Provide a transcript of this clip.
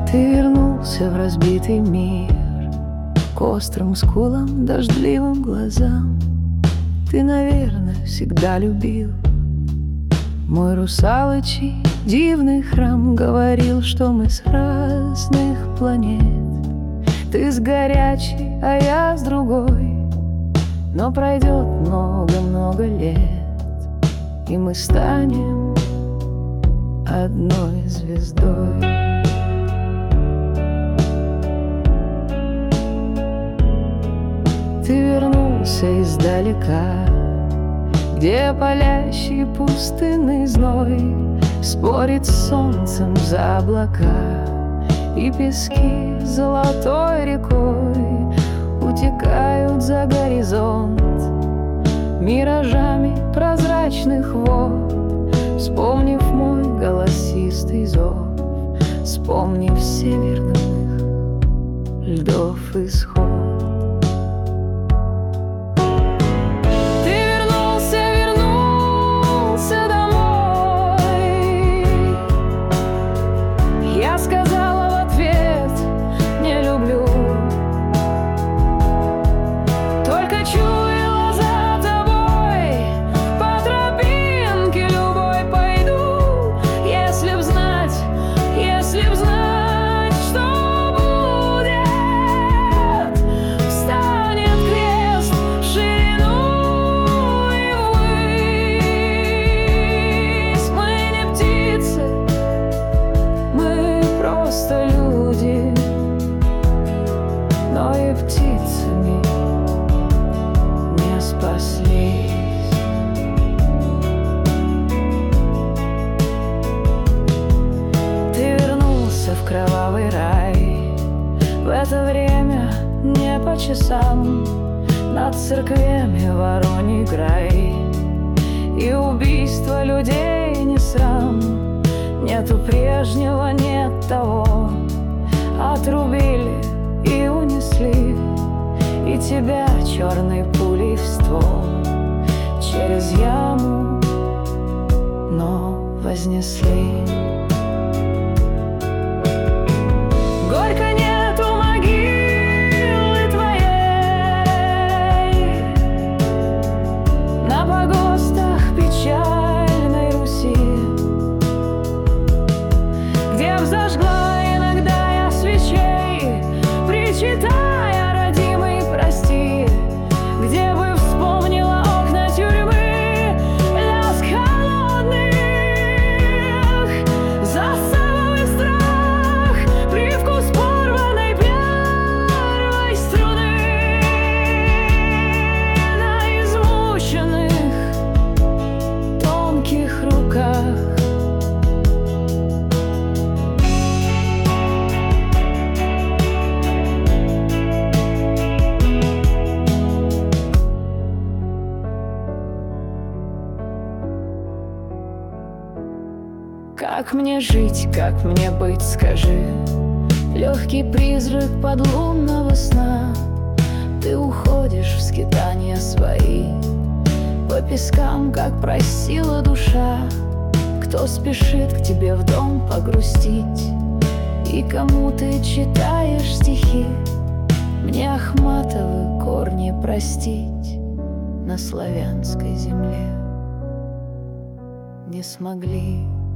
Ты вернулся в разбитый мир, к острым скулам, дождливым глазам. Ты, наверное, всегда любил мой русалочий дивный храм. Говорил, что мы с разных планет. Ты с горячей, а я с другой. Но пройдет много-много лет, и мы станем одной звездой. Ты вернулся издалека, где палящий пустынный зной спорит с солнцем за облака, и пески золотой рекой утекают за горизонт миражами прозрачных вод. Вспомнив мой голосистый зов, вспомнив северных льдов исход. Сказала в ответ: не люблю. Только чуяла за тобой, по тропинке любой пойду. Если б знать, что будет, встанет крест в ширину и ввысь. Мы не птицы, мы просто люди, но и птицами не спаслись. Ты вернулся в кровавый рай, в это время не по часам. Над церквями вороний грай, и убийство людей не срам. Нету прежнего, нет того. Отрубили и унесли, и тебя черной пулей в ствол через яму, но вознесли. Горько нету могилы твоей на погостах печальной Руси, где зажгла иногда я свечей, причитая: родимый, прости. Где бы вспомнила окна тюрьмы, лязг холодных засовов и страх, привкус порванной первой струны на измученных тонких руках. Как мне жить, как мне быть, скажи? Легкий призрак подлунного сна. Ты уходишь в скитания свои, по пескам, как просила душа. Кто спешит к тебе в дом погрустить, и кому ты читаешь стихи? Мне Ахматовы корни простить на славянской земле не смогли.